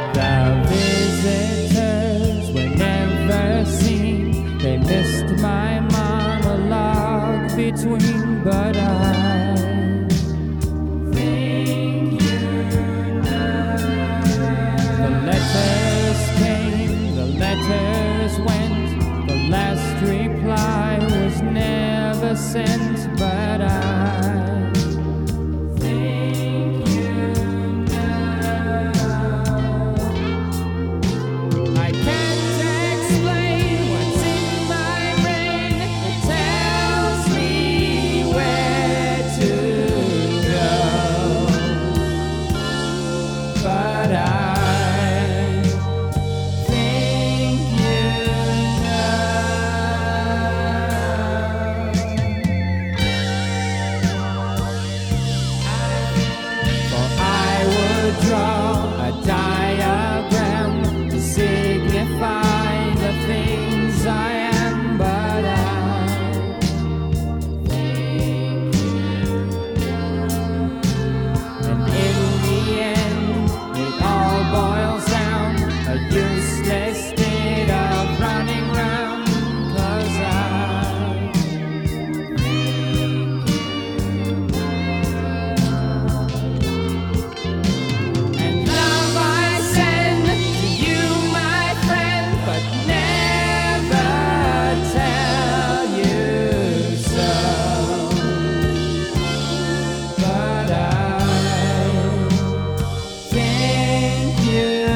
The visitors were never seen. They missed my monologue between, but I think you know. The letters came, the letters went. The last reply was never sent, but I think you know. I can't explain what's in my brain. It tells me where to go, but I think you draw a diagram to signify the things I am, but I think you know. And in the end, it all boils down a useless state of running round, 'cause I think you you